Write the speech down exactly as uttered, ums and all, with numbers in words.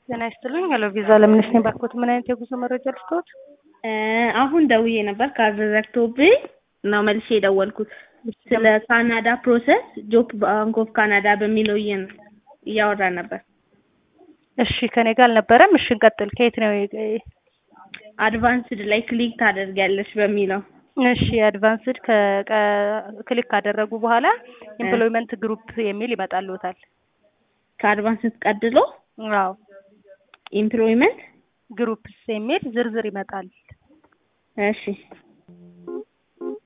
ጤና ይስጥልኝ። ሄሎ ቪዛ ለምንስ ነው ባርኮት ምን አይነት የጉዞ መረጃ ልስጥዎት? አሁን ደውዬ ነበር ካዘዘክቶብኝ ነው መልሼ የደወልኩት። ስለ ካናዳ ፕሮሰስ ጆብ ባንክ ኦፍ ካናዳ በሚለው እያወራን ነበር። እሺ ከኔ ጋር አልነበረም። እሺ እንቀጥል። ከየት ነው? አድቫንስድ ላይ ክሊክ ታደርጊያለሽ በሚለው። እሺ አድቫንስድ ክሊክ ካደረጉ በኋላ ኤምፕሎይመንት ግሩፕ የሚል ይመጣልዎታል። ከአድቫንስድ ቀጥሎ አዎ ኤምፕሎይመንት ግሩፕስ የሚል ዝርዝር ይመጣል። እሺ